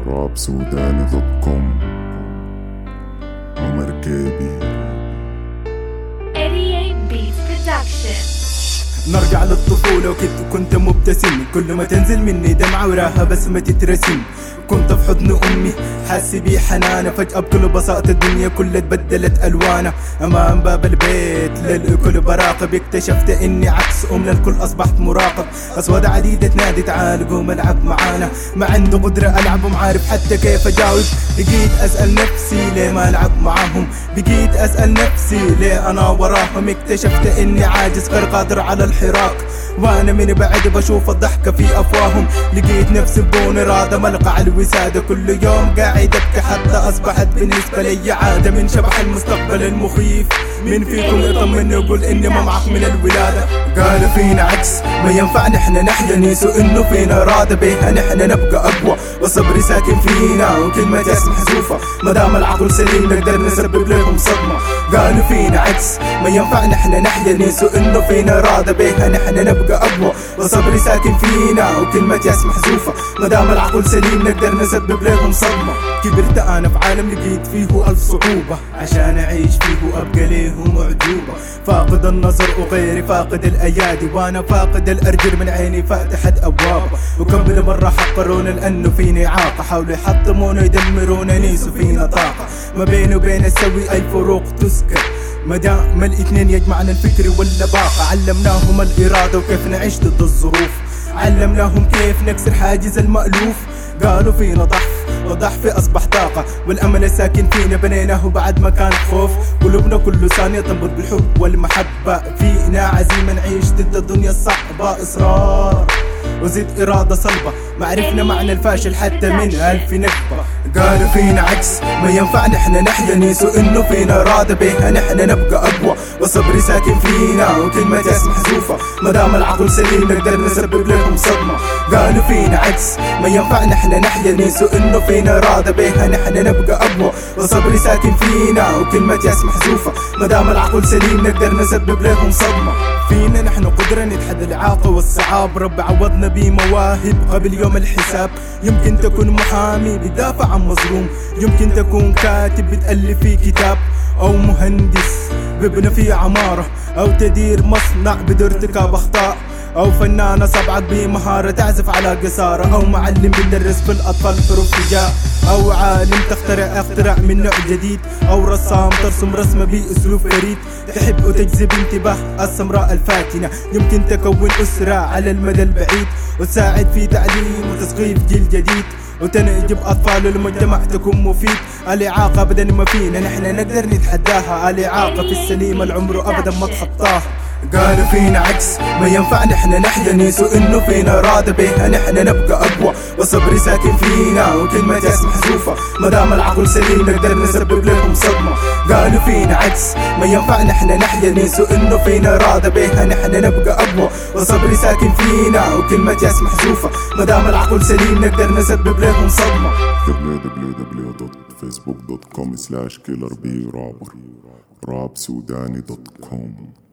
rapsudani.com عمر كابي. 88 Beats Production. نرجع للطفولة كنت مبتسم، كل ما تنزل مني دمعة وراها بسمة تترسم. كنت في حضن أمي حاسس بي حنانة، فجأة بكل بساطة الدنيا كلها تبدلت ألوانها. أمام باب البيت للكل براقب، اكتشفت إني عكس للكل أصبحت مراقب. أصوات عديدة تنادي تعال قوم العب معانا، ما عنده قدرة ألعب ومعارف حتى كيف أجاوب. بقيت أسأل نفسي ليه ما ألعب معاهم، بقيت أسأل نفسي ليه أنا وراهم. اكتشفت إني عاجز غير قادر على الحراك، وانا من بعد بشوف الضحكة في افواههم. لقيت نفسي بدون ارادة ملقى على الوسادة، كل يوم قاعد ابكي حتى اصبحت بالنسبة لي عادة. من شبح المستقبل المخيف، مين فيكم يطمني يقول اني ما معك من الولادة؟ قالوا فينا عكس ما ينفع نحن نحيا، نيسوا انه فينا ارادة بيها نحن نبقى اقوى، والصبر ساكن فينا وكلمة ياس محذوفة. ما دام العقل سليم نقدر نسبب لكم صدمة. قالوا فينا عكس ما ينفع نحن نحيا، نيسوا انه فينا ارادة بيها نحن نبقى اقوى، والصبر ساكن فينا وكلمة ياس محذوفة. ما دام العقل سليم نقدر نسبب لكم صدمة. كبرت انا في عالم لقيت فيه 1000 صعوبة، عشان اعيش فيه وابقى ليه معجوبة. فاقد النظر وغيري فاقد الايادي، وانا فاقد الارجل من عيني فاتحت ابوابه. وكم مرة حقروني لانه فيني اعاقة، حاولوا يحطموني يدمروني نيسوا فينا طاقة. ما بيني وبين السوي اي فروق تذكر، ما دام الاثنين يجمعنا الفكر واللباقة. علمناهم الإرادة وكيف نعيش ضد الظروف، علمناهم كيف نكسر حاجز المألوف. قالوا فينا ضعف والضعف أصبح طاقة، والأمل الساكن فينا بنيناه بعد ما كان خوف. قلوبنا كل ثانية تنبض بالحب والمحبة، فينا عزيمة نعيش ضد الدنيا الصعبة. إصرار وزيد إرادة صلبة، ما عرفنا معنى الفاشل حتى من 1000 نكبة. قالوا فينا عكس ما ينفع نحن نحيا، نيسوا انه فينا ارادة بيها نحن نبقى اقوى، والصبر ساكن فينا وكلمة ياس محذوفة. ما دام العقل سليم نقدر نسبب لكم صدمة. قالوا فينا عكس ما ينفع نحن نحيا، نيسوا انه فينا ارادة بيها نحن نبقى اقوى، والصبر ساكن فينا وكلمة ياس محذوفة. ما دام العقل سليم نقدر نسبب لكم صدمة. فينا نحن قدرة نتحدى الإعاقة والصعاب، رب عوضنا بمواهب قبل يوم الحساب. يمكن تكون محامي بيدافع عن مظلوم، يمكن تكون كاتب بتألف في كتاب، أو مهندس ببنى في عمارة، أو تدير مصنع بارتكاب أخطاء، أو فنانة صبعك بمهارة تعزف على قصارة، أو معلم بيدرس في الأطفال حروف هجاء، أو عالم تخترع اختراع من نوع جديد، أو رسام ترسم رسمة بأسلوب فريد تحب وتجذب انتباه السمراء الفاتنة. يمكن تكون أسرة على المدى البعيد، وتساعد في تعليم وتثقيف جيل جديد، وتنجب أطفال المجتمع تكون مفيد. الإعاقة أبدا ما فينا نحن نقدر نتحداها، الإعاقة في السليم العمر أبدا ما تخطاها. قالوا فينا عكس ما ينفع نحن نحيا، نيسوا انه فينا ارادة بيها نحن نبقى اقوى، والصبر ساكن فينا وكلمة ياس محذوفة. ما دام العقل سليم نقدر نسبب لكم صدمة. قالوا فينا عكس ما ينفع نحن نحيا، نيسوا انه فينا ارادة بيها نحن نبقى اقوى، والصبر ساكن فينا وكلمة ياس محذوفة. ما دام العقل سليم نقدر نسبب لكم صدمة. www.facebook.com/killerbrapsudani.com